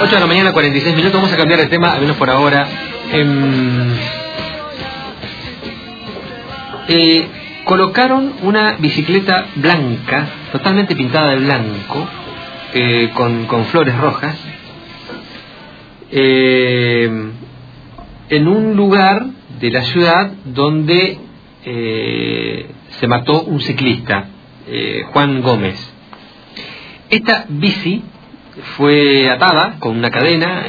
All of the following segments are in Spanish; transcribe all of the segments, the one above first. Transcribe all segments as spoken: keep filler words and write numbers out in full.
ocho de la mañana, cuarenta y seis minutos. Vamos a cambiar de tema, al menos por ahora. Eh, eh, colocaron una bicicleta blanca, totalmente pintada de blanco, eh, con, con flores rojas, eh, en un lugar de la ciudad donde eh, se mató un ciclista, eh, Juan Gómez. Esta bici fue atada con una cadena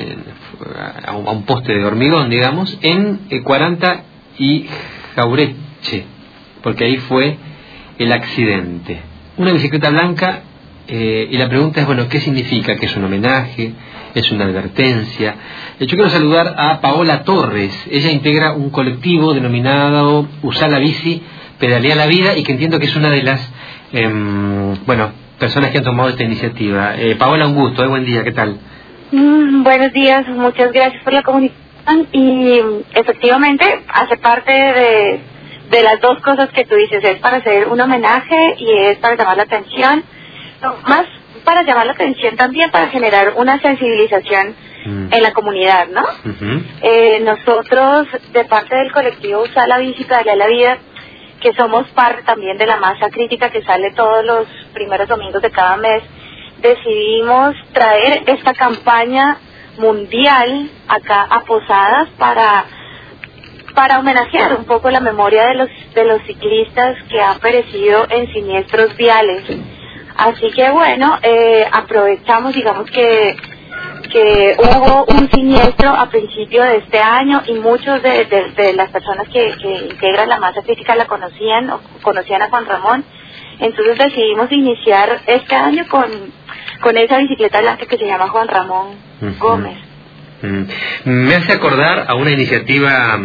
a un poste de hormigón, digamos, en Cuaranta y Jaureche, porque ahí fue el accidente. Una bicicleta blanca, eh, y la pregunta es, bueno, ¿qué significa? ¿Que es un homenaje? ¿Es una advertencia? Yo quiero saludar a Paola Torres. Ella integra un colectivo denominado Usá la Bici, Pedalea la Vida, y que entiendo que es una de las, eh, bueno, personas que han tomado esta iniciativa. Eh, Paola, un gusto, ¿eh? Buen día, ¿qué tal? Mm, buenos días, muchas gracias por la comunicación. Y efectivamente hace parte de, de las dos cosas que tú dices, es para hacer un homenaje y es para llamar la atención, no, más para llamar la atención también para generar una sensibilización mm. en la comunidad, ¿no? Uh-huh. Eh, nosotros, de parte del colectivo Usá la Bici, Pedalea la Vida, que somos parte también de la masa crítica que sale todos los primeros domingos de cada mes, decidimos traer esta campaña mundial acá a Posadas para para homenajear un poco la memoria de los de los ciclistas que han perecido en siniestros viales. Así que bueno, eh, aprovechamos, digamos que que hubo un siniestro a principio de este año y muchos de, de, de las personas que, que integran la masa crítica la conocían o conocían a Juan Ramón. Entonces decidimos iniciar este año con, con esa bicicleta blanca que se llama Juan Ramón uh-huh. Gómez. Uh-huh. Me hace acordar a una iniciativa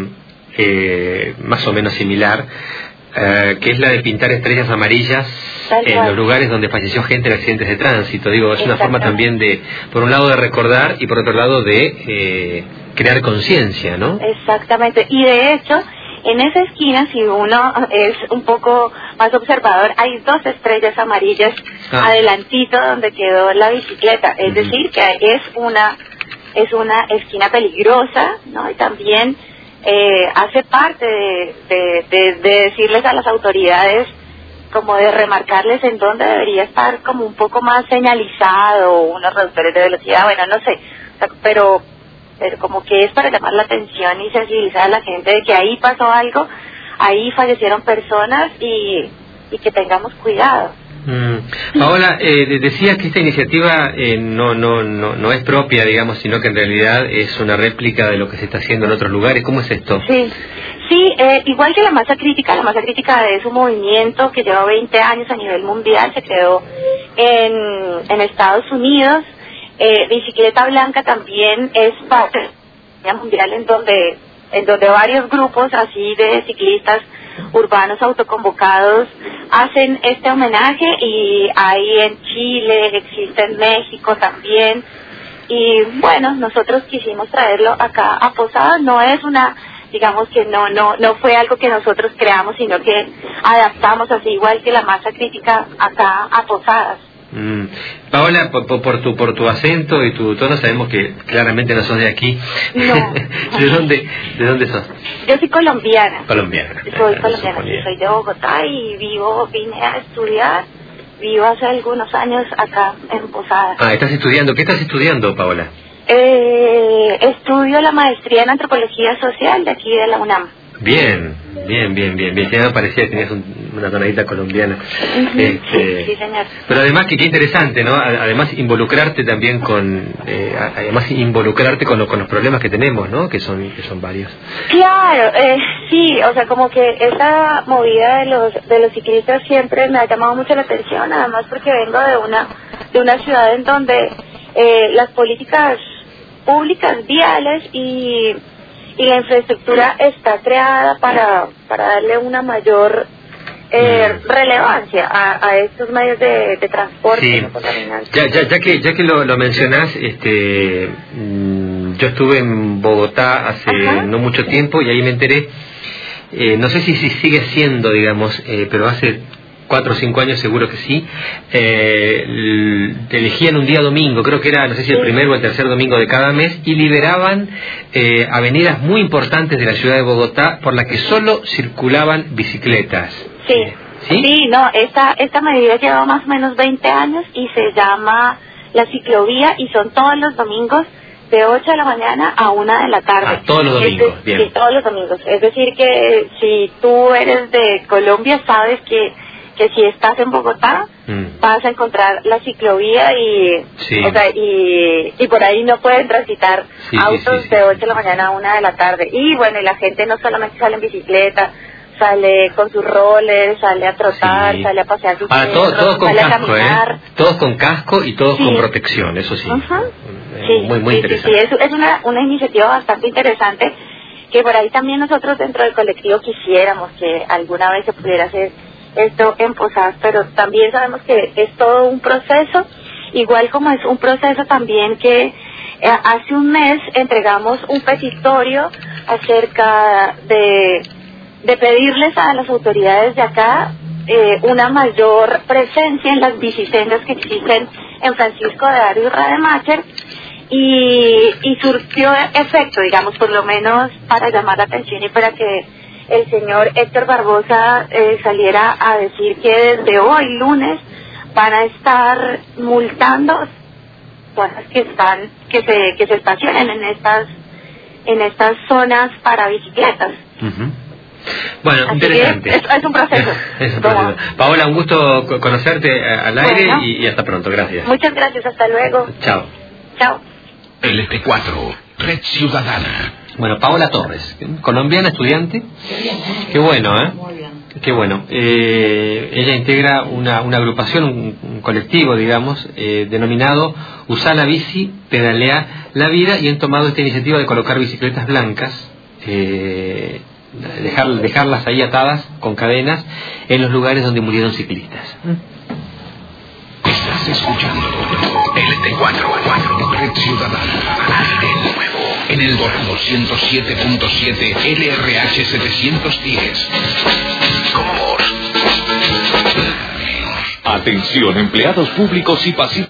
eh, más o menos similar, eh, que es la de pintar estrellas amarillas Tal en cual. Los lugares donde falleció gente en accidentes de tránsito. Digo, es una forma también de, por un lado, de recordar y por otro lado de eh, crear conciencia, ¿no? Exactamente. Y de hecho, en esa esquina, si uno es un poco más observador, hay dos estrellas amarillas ah. adelantito donde quedó la bicicleta. Es uh-huh. decir, que es una es una esquina peligrosa, ¿no? Y también eh, hace parte de, de, de, de decirles a las autoridades, como de remarcarles en dónde debería estar como un poco más señalizado, unos reductores de velocidad, bueno, no sé, o sea, pero pero como que es para llamar la atención y sensibilizar a la gente de que ahí pasó algo, ahí fallecieron personas y, y que tengamos cuidado. Mm. Paola, eh, decías que esta iniciativa eh, no, no, no, no es propia, digamos, sino que en realidad es una réplica de lo que se está haciendo en otros lugares. ¿Cómo es esto? Sí, sí, eh, igual que la masa crítica, la masa crítica es un movimiento que lleva veinte años a nivel mundial, se creó en, en Estados Unidos. Eh, Bicicleta Blanca también es parte de la mundial en donde, en donde varios grupos así de ciclistas urbanos autoconvocados hacen este homenaje, y hay en Chile, existe en México también, y bueno, nosotros quisimos traerlo acá a Posadas. No es una, digamos que no no no fue algo que nosotros creamos, sino que adaptamos así igual que la masa crítica acá a Posadas. Mm. Paola, por, por tu por tu acento y tu tono sabemos que claramente no sos de aquí. No. ¿De dónde de dónde sos? Yo soy colombiana. Colombiana. Soy ah, colombiana, sí, soy de Bogotá y vivo, vine a estudiar, vivo hace algunos años acá en Posadas. Ah, ¿estás estudiando? ¿Qué estás estudiando, Paola? Eh, estudio la maestría en Antropología Social de aquí de la UNAM. Bien, bien, bien, bien, bien. Ya me parecía que tenías un, una tonadita colombiana. Uh-huh. Este, sí, sí, señor. Pero además que qué interesante, ¿no? Además involucrarte también con, eh, además involucrarte con, lo, con los problemas que tenemos, ¿no? Que son, que son varios. Claro, eh, sí, o sea, como que esa movida de los, de los ciclistas siempre me ha llamado mucho la atención, además porque vengo de una, de una ciudad en donde eh, las políticas públicas viales y y la infraestructura está creada para para darle una mayor eh, relevancia a, a estos medios de, de transporte. Sí. No ya, ya, ya que ya que lo, lo mencionás, este, mmm, yo estuve en Bogotá hace Ajá. no mucho tiempo y ahí me enteré, eh, no sé si, si sigue siendo, digamos, eh, pero hace cuatro o cinco años seguro que sí, eh, elegían un día domingo, creo que era, no sé si el primer o el tercer domingo de cada mes, y liberaban eh, avenidas muy importantes de la ciudad de Bogotá por las que solo circulaban bicicletas. Sí, Eh, ¿sí? sí, no, esta, esta medida lleva más o menos veinte años y se llama la ciclovía y son todos los domingos de ocho de la mañana a una de la tarde. Ah, todos los domingos, es de, bien. Sí, todos los domingos. Es decir que si tú eres de Colombia, sabes que, que si estás en Bogotá, mm. vas a encontrar la ciclovía y, sí. o sea, y, y por ahí no pueden transitar sí, autos sí, sí, sí. de ocho de la mañana a una de la tarde. Y bueno, y la gente no solamente sale en bicicleta, sale con sus rollers, sale a trotar, sí. sale a pasear sus ah, perros, todo, todo con sale casco, a caminar. ¿eh? Todos con casco y todos sí. con protección, eso sí. Uh-huh. Eh, sí muy, muy sí, interesante. Sí, sí, es, es una, una iniciativa bastante interesante que por ahí también nosotros dentro del colectivo quisiéramos que alguna vez se pudiera hacer esto en Posadas, pero también sabemos que es todo un proceso, igual como es un proceso también que eh, hace un mes entregamos un petitorio acerca de de pedirles a las autoridades de acá eh, una mayor presencia en las bicisendas que existen en Francisco de Aro y Rademacher y, y surgió efecto, digamos, por lo menos para llamar la atención y para que el señor Héctor Barbosa eh, saliera a decir que desde hoy, lunes, van a estar multando personas que están que se que se estacionen en estas en estas zonas para bicicletas. Uh-huh. Bueno, así interesante. Es, es un proceso. es un proceso. Paola, un gusto conocerte al aire bueno, y, y hasta pronto. Gracias. Muchas gracias. Hasta luego. Chao. Chao. L T cuatro, Red Ciudadana. Bueno, Paola Torres, colombiana, estudiante. Qué bueno, ¿eh? Muy bien. Qué bueno. Eh, ella integra una, una agrupación, un, un colectivo, digamos, eh, denominado Usá la bici, pedalea la vida, y han tomado esta iniciativa de colocar bicicletas blancas, eh, dejar, dejarlas ahí atadas con cadenas en los lugares donde murieron ciclistas. Estás escuchando L T cuatro, Red Ciudadana, aire nuevo, en el Dorado ciento siete punto siete, L R H setecientos diez. Como vos. Atención, empleados públicos y pasivos.